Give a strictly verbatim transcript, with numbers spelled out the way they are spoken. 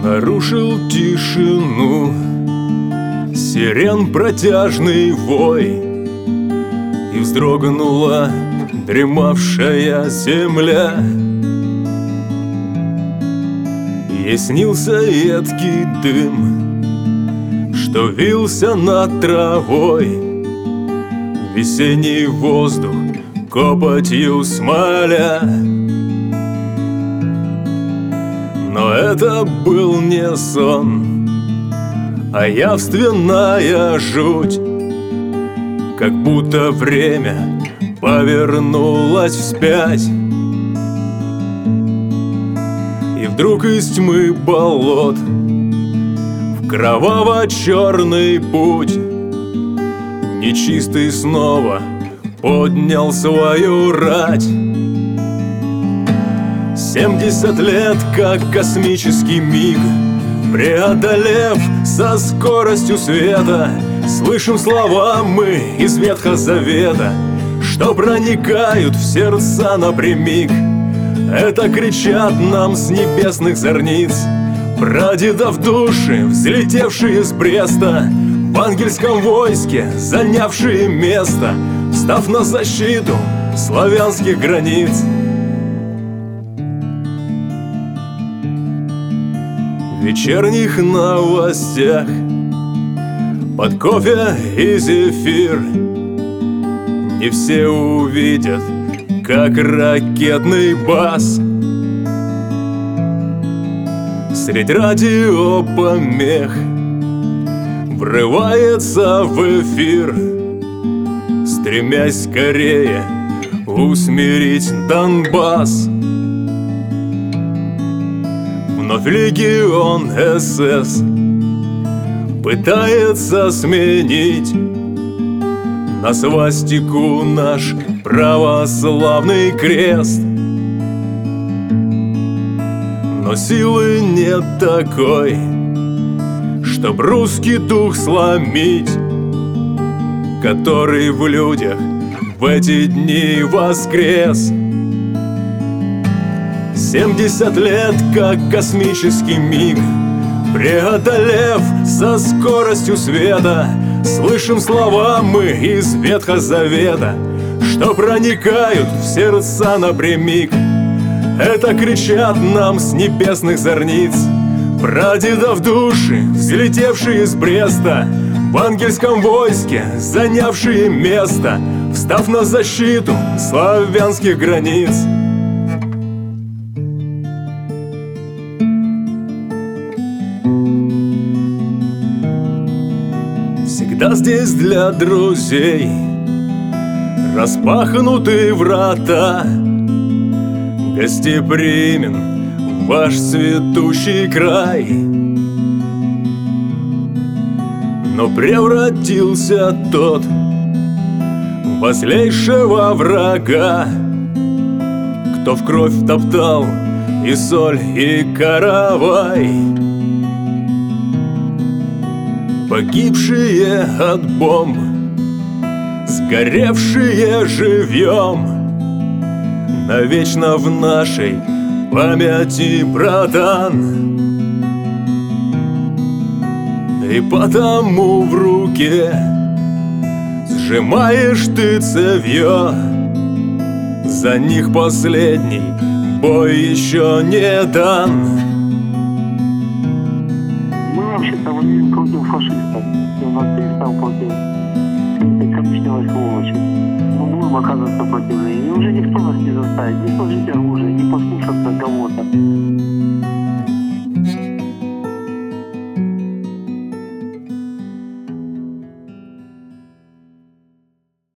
Нарушил тишину сирен протяжный вой, и вздрогнула дремавшая земля. Ей снился едкий дым, что вился над травой, весенний воздух копотью смоля. Но это был не сон, а явственная жуть, как будто время повернулось вспять. И вдруг из тьмы болот в кроваво-черный путь нечистый снова поднял свою рать. Семьдесят лет, как космический миг, преодолев со скоростью света, слышим слова мы из Ветхого Завета, что проникают в сердца напрямик. Это кричат нам с небесных зорниц прадедов души, взлетевшие с Бреста, в ангельском войске занявшие место, встав на защиту славянских границ. В вечерних новостях под кофе и зефир не все увидят, как ракетный бас средь радиопомех врывается в эфир, стремясь скорее усмирить Донбасс. Вновь легион эс эс пытается сменить на свастику наш православный крест. Но силы нет такой, чтоб русский дух сломить, который в людях в эти дни воскрес. Семьдесят лет, как космический миг, преодолев со скоростью света, слышим слова мы из Ветхого Завета, что проникают в сердца напрямик. Это кричат нам с небесных зорниц прадедов души, взлетевшие с Бреста, в ангельском войске занявшие место, встав на защиту славянских границ. Всегда здесь для друзей распахнуты врата, гостеприимен ваш цветущий край. Но превратился тот в злейшего врага, кто в кровь топтал и соль, и каравай. Погибшие от бомб, сгоревшие живьем, навечно в нашей памяти, братан. И потому в руке сжимаешь ты цевьё, за них последний бой еще не дан. Мы вообще-то воюем против фашистов, и у нас перестал против этой коричневой сволочи. Мы будем оказывать сопротивление, и уже никто нас не заставит ни сложить оружие, ни послушаться кого-то.